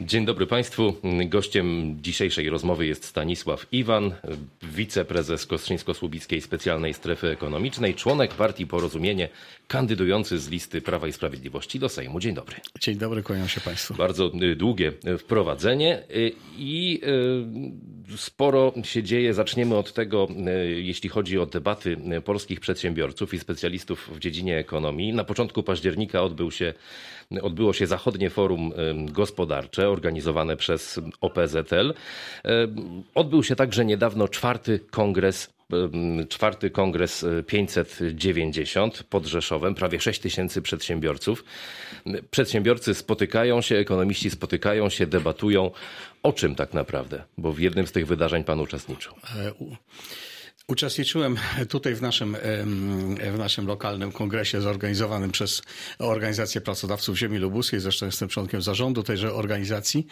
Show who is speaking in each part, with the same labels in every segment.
Speaker 1: Dzień dobry Państwu. Gościem dzisiejszej rozmowy jest Stanisław Iwan, wiceprezes Kostrzyńsko-Słubickiej Specjalnej Strefy Ekonomicznej, członek partii Porozumienie, kandydujący z listy Prawa i Sprawiedliwości do Sejmu. Dzień dobry.
Speaker 2: Dzień dobry, kłaniam się Państwu.
Speaker 1: Bardzo długie wprowadzenie i sporo się dzieje. Zaczniemy od tego, jeśli chodzi o debaty polskich przedsiębiorców i specjalistów w dziedzinie ekonomii. Na początku października odbyło się Zachodnie Forum Gospodarcze organizowane przez OPZL. Odbył się także niedawno czwarty kongres 590 pod Rzeszowem, prawie 6 tysięcy przedsiębiorców. Przedsiębiorcy spotykają się, ekonomiści spotykają się, debatują. O czym tak naprawdę? Bo w jednym z tych wydarzeń pan uczestniczył.
Speaker 2: Uczestniczyłem tutaj w naszym lokalnym kongresie zorganizowanym przez Organizację Pracodawców Ziemi Lubuskiej. Zresztą jestem członkiem zarządu tejże organizacji.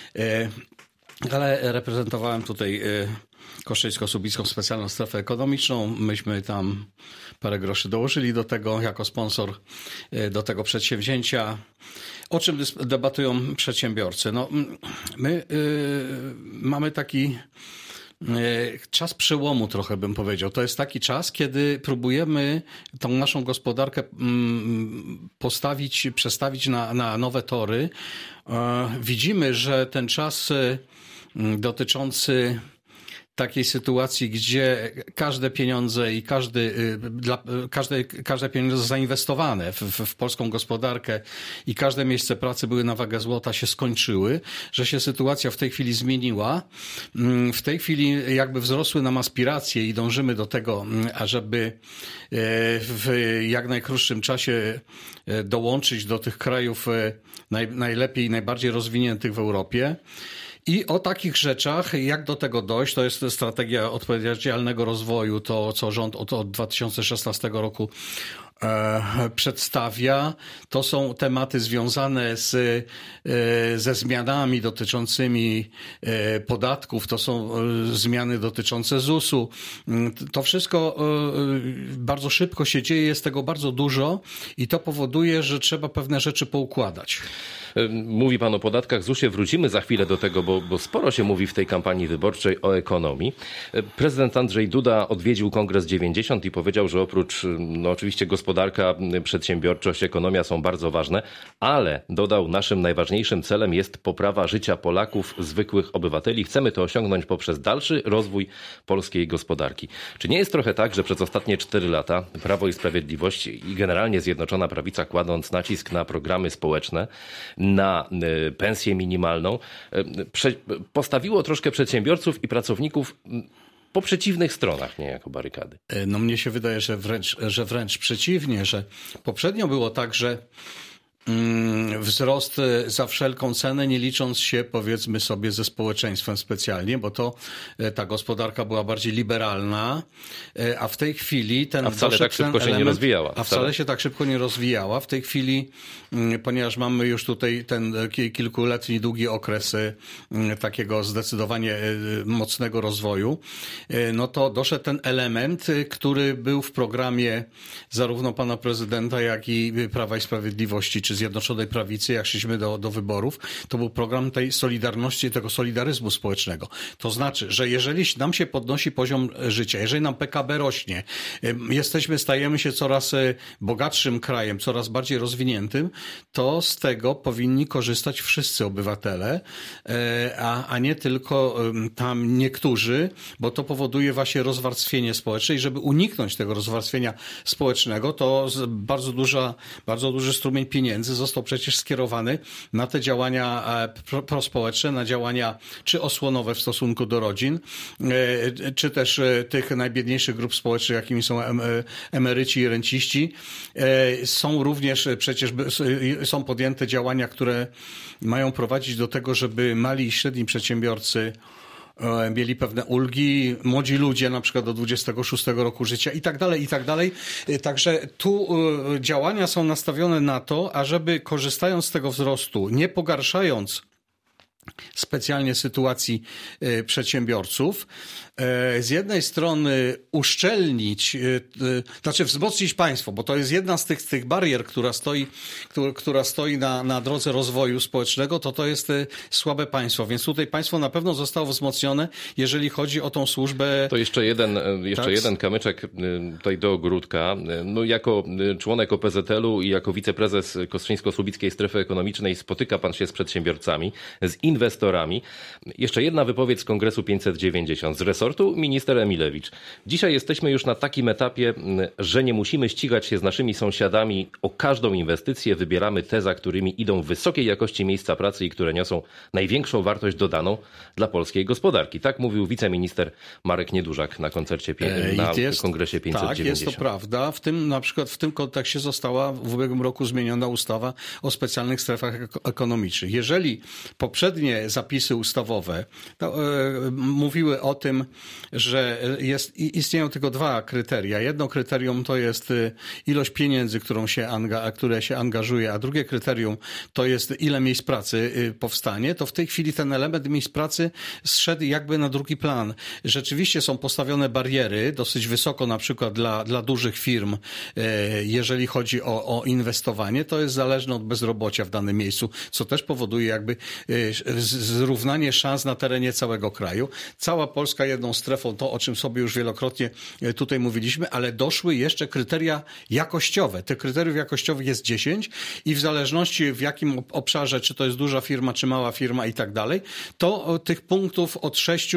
Speaker 2: Ale reprezentowałem tutaj Kostrzyńsko-Słubicką Specjalną Strefę Ekonomiczną. Myśmy tam parę groszy dołożyli do tego jako sponsor do tego przedsięwzięcia. O czym debatują przedsiębiorcy? No, my mamy taki czas przełomu, trochę bym powiedział. To jest taki czas, kiedy próbujemy tą naszą gospodarkę przestawić na nowe tory. Widzimy, że ten czas dotyczący takiej sytuacji, gdzie każde pieniądze i każde pieniądze zainwestowane w polską gospodarkę i każde miejsce pracy były na wagę złota, się skończyły, że się sytuacja w tej chwili zmieniła. W tej chwili jakby wzrosły nam aspiracje i dążymy do tego, ażeby w jak najkrótszym czasie dołączyć do tych krajów najlepiej i najbardziej rozwiniętych w Europie. I o takich rzeczach, jak do tego dojść, to jest strategia odpowiedzialnego rozwoju, to co rząd od 2016 roku przedstawia. To są tematy związane ze zmianami dotyczącymi podatków, to są zmiany dotyczące ZUS-u. To wszystko bardzo szybko się dzieje, jest tego bardzo dużo i to powoduje, że trzeba pewne rzeczy poukładać.
Speaker 1: Mówi pan o podatkach, ZUS-ie, wrócimy za chwilę do tego, bo sporo się mówi w tej kampanii wyborczej o ekonomii. Prezydent Andrzej Duda odwiedził Kongres 90 i powiedział, że oprócz oczywiście gospodarka, przedsiębiorczość, ekonomia są bardzo ważne, ale dodał, naszym najważniejszym celem jest poprawa życia Polaków, zwykłych obywateli. Chcemy to osiągnąć poprzez dalszy rozwój polskiej gospodarki. Czy nie jest trochę tak, że przez ostatnie 4 lata Prawo i Sprawiedliwość i generalnie Zjednoczona Prawica, kładąc nacisk na programy społeczne, na pensję minimalną, postawiło troszkę przedsiębiorców i pracowników po przeciwnych stronach niejako barykady?
Speaker 2: No mnie się wydaje, że wręcz przeciwnie, że poprzednio było tak, że wzrost za wszelką cenę, nie licząc się, powiedzmy sobie, ze społeczeństwem specjalnie, bo ta gospodarka była bardziej liberalna, a w tej chwili
Speaker 1: A wcale tak szybko się nie rozwijała.
Speaker 2: A wcale się tak szybko nie rozwijała. W tej chwili, ponieważ mamy już tutaj ten kilkuletni, długi okres takiego zdecydowanie mocnego rozwoju, no to doszedł ten element, który był w programie zarówno pana prezydenta, jak i Prawa i Sprawiedliwości, czy Zjednoczonej Prawicy, jak szliśmy do wyborów, to był program tej solidarności, tego solidaryzmu społecznego. To znaczy, że jeżeli nam się podnosi poziom życia, jeżeli nam PKB rośnie, stajemy się coraz bogatszym krajem, coraz bardziej rozwiniętym, to z tego powinni korzystać wszyscy obywatele, a nie tylko tam niektórzy, bo to powoduje właśnie rozwarstwienie społeczne i żeby uniknąć tego rozwarstwienia społecznego, to bardzo duży strumień pieniędzy został przecież skierowany na te działania prospołeczne, na działania czy osłonowe w stosunku do rodzin, czy też tych najbiedniejszych grup społecznych, jakimi są emeryci i renciści. Są podjęte działania, które mają prowadzić do tego, żeby mali i średni przedsiębiorcy mieli pewne ulgi, młodzi ludzie na przykład do 26 roku życia i tak dalej, i tak dalej. Także tu działania są nastawione na to, ażeby korzystając z tego wzrostu, nie pogarszając specjalnie sytuacji przedsiębiorców. Z jednej strony uszczelnić, znaczy wzmocnić państwo, bo to jest jedna z tych barier, która stoi na drodze rozwoju społecznego, to jest słabe państwo. Więc tutaj państwo na pewno zostało wzmocnione, jeżeli chodzi o tą służbę.
Speaker 1: To jeszcze jeden kamyczek tutaj do ogródka. No, jako członek OPZL-u i jako wiceprezes Kostrzyńsko-Słubickiej Strefy Ekonomicznej spotyka pan się z przedsiębiorcami, z inwestorami. Jeszcze jedna wypowiedź z Kongresu 590 z resortu minister Emilewicz. Dzisiaj jesteśmy już na takim etapie, że nie musimy ścigać się z naszymi sąsiadami o każdą inwestycję. Wybieramy te, za którymi idą wysokiej jakości miejsca pracy i które niosą największą wartość dodaną dla polskiej gospodarki. Tak mówił wiceminister Marek Niedużak na koncercie Kongresie 590.
Speaker 2: Tak, jest to prawda. Na przykład w tym kontekście została w ubiegłym roku zmieniona ustawa o specjalnych strefach ekonomicznych. Jeżeli poprzednie zapisy ustawowe mówiły o tym, że istnieją tylko dwa kryteria. Jedno kryterium to jest ilość pieniędzy, które się angażuje, a drugie kryterium to jest ile miejsc pracy powstanie, to w tej chwili ten element miejsc pracy zszedł jakby na drugi plan. Rzeczywiście są postawione bariery dosyć wysoko, na przykład dla dużych firm, jeżeli chodzi o inwestowanie. To jest zależne od bezrobocia w danym miejscu, co też powoduje jakby zrównanie szans na terenie całego kraju. Cała Polska jedną strefą, to o czym sobie już wielokrotnie tutaj mówiliśmy, ale doszły jeszcze kryteria jakościowe. Tych kryteriów jakościowych jest 10 i w zależności w jakim obszarze, czy to jest duża firma, czy mała firma i tak dalej, to tych punktów od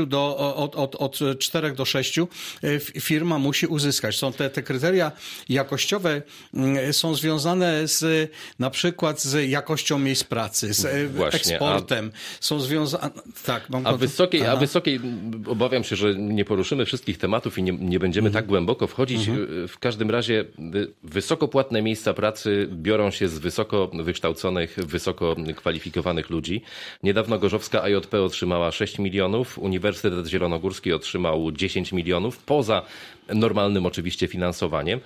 Speaker 2: 4 do 6 firma musi uzyskać. Są te kryteria jakościowe są związane na przykład z jakością miejsc pracy, z eksportem. Są związane... Tak,
Speaker 1: a wysokiej, obawiam się, że nie poruszymy wszystkich tematów i nie będziemy tak głęboko wchodzić. W każdym razie wysoko płatne miejsca pracy biorą się z wysoko wykształconych, wysoko kwalifikowanych ludzi. Niedawno Gorzowska AJP otrzymała 6 milionów, Uniwersytet Zielonogórski otrzymał 10 milionów, poza normalnym oczywiście finansowaniem.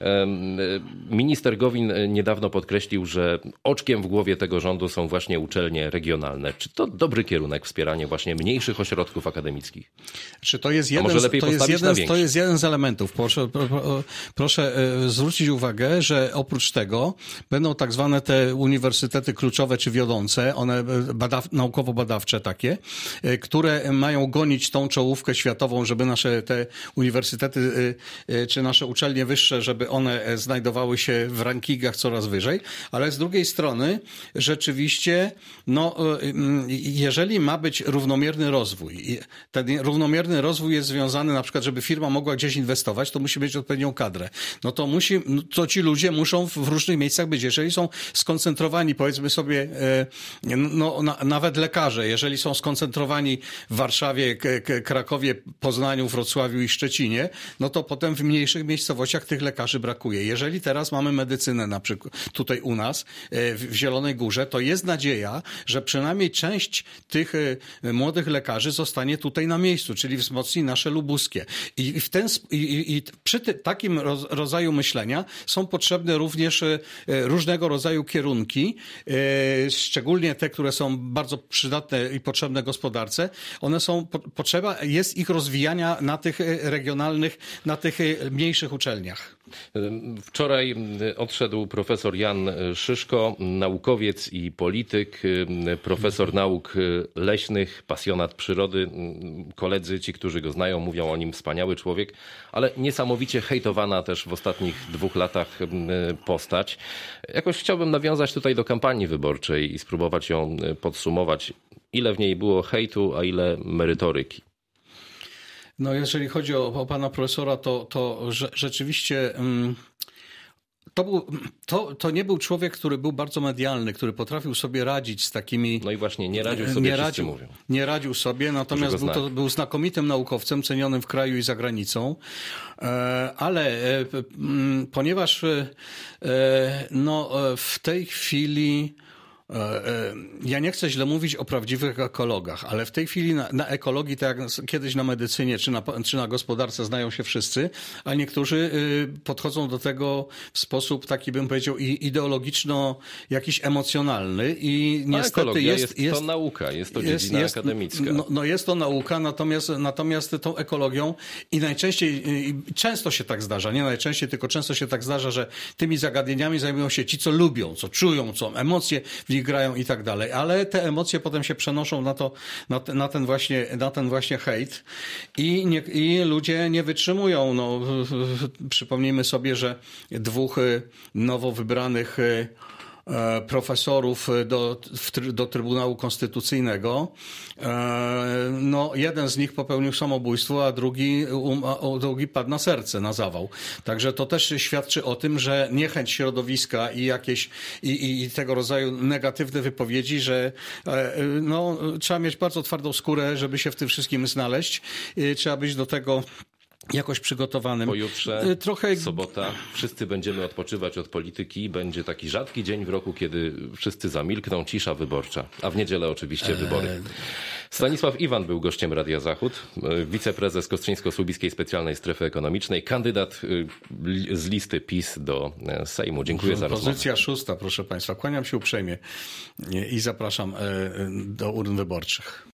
Speaker 1: Minister Gowin niedawno podkreślił, że oczkiem w głowie tego rządu są właśnie uczelnie regionalne. Czy to dobry kierunek, wspieranie właśnie mniejszych ośrodków akademickich?
Speaker 2: Czy to jest jeden z elementów. Proszę zwrócić uwagę, że oprócz tego będą tak zwane te uniwersytety kluczowe czy wiodące, one naukowo-badawcze takie, które mają gonić tą czołówkę światową, żeby nasze te uniwersytety czy nasze uczelnie wyższe, żeby one znajdowały się w rankingach coraz wyżej, ale z drugiej strony rzeczywiście, jeżeli ma być równomierny rozwój, ten równomierny rozwój jest związany na przykład, żeby firma mogła gdzieś inwestować, to musi mieć odpowiednią kadrę. To ci ludzie muszą w różnych miejscach być. Jeżeli są skoncentrowani, powiedzmy sobie, nawet lekarze, jeżeli są skoncentrowani w Warszawie, Krakowie, Poznaniu, Wrocławiu i Szczecinie, no to potem w mniejszych miejscowościach tych lekarzy brakuje. Jeżeli teraz mamy medycynę na przykład tutaj u nas w Zielonej Górze, to jest nadzieja, że przynajmniej część tych młodych lekarzy zostanie tutaj na miejscu, czyli wzmocni nasze lubuskie. I przy takim rodzaju myślenia są potrzebne również różnego rodzaju kierunki, szczególnie te, które są bardzo przydatne i potrzebne gospodarce. One są potrzeba jest ich rozwijania na tych regionalnych, na tych mniejszych uczelniach.
Speaker 1: Wczoraj odszedł profesor Jan Szyszko, naukowiec i polityk, profesor nauk leśnych, pasjonat przyrody. Koledzy, ci, którzy go znają, mówią o nim wspaniały człowiek, ale niesamowicie hejtowana też w ostatnich 2 latach postać. Jakoś chciałbym nawiązać tutaj do kampanii wyborczej i spróbować ją podsumować. Ile w niej było hejtu, a ile merytoryki?
Speaker 2: No jeżeli chodzi o pana profesora, to rzeczywiście to nie był człowiek, który był bardzo medialny, który potrafił sobie radzić z takimi...
Speaker 1: No i właśnie nie radził sobie, wszyscy mówią.
Speaker 2: Nie radził sobie, natomiast był znakomitym naukowcem, cenionym w kraju i za granicą, ale ponieważ w tej chwili ja nie chcę źle mówić o prawdziwych ekologach, ale w tej chwili na ekologii, tak jak kiedyś na medycynie czy na gospodarce znają się wszyscy, a niektórzy podchodzą do tego w sposób taki, bym powiedział, ideologiczno jakiś emocjonalny i niestety
Speaker 1: ekologia jest to nauka, jest to dziedzina akademicka.
Speaker 2: No jest to nauka, natomiast tą ekologią i najczęściej, często się tak zdarza, nie najczęściej, tylko często się tak zdarza, że tymi zagadnieniami zajmują się ci, co lubią, co czują, co emocje w nich grają i tak dalej, ale te emocje potem się przenoszą na ten właśnie hejt i ludzie nie wytrzymują. No, przypomnijmy sobie, że dwóch nowo wybranych profesorów do Trybunału Konstytucyjnego. No, jeden z nich popełnił samobójstwo, a drugi padł na serce, na zawał. Także to też świadczy o tym, że niechęć środowiska i jakieś i tego rodzaju negatywne wypowiedzi, że no, trzeba mieć bardzo twardą skórę, żeby się w tym wszystkim znaleźć. Trzeba być do tego jakoś przygotowanym.
Speaker 1: Pojutrze, sobota, wszyscy będziemy odpoczywać od polityki. Będzie taki rzadki dzień w roku, kiedy wszyscy zamilkną, cisza wyborcza. A w niedzielę oczywiście wybory. Stanisław Iwan był gościem Radia Zachód, wiceprezes Kostrzyńsko-Słubickiej Specjalnej Strefy Ekonomicznej, kandydat z listy PiS do Sejmu. Dziękuję za rozmowę.
Speaker 2: Pozycja 6, proszę Państwa. Kłaniam się uprzejmie i zapraszam do urn wyborczych.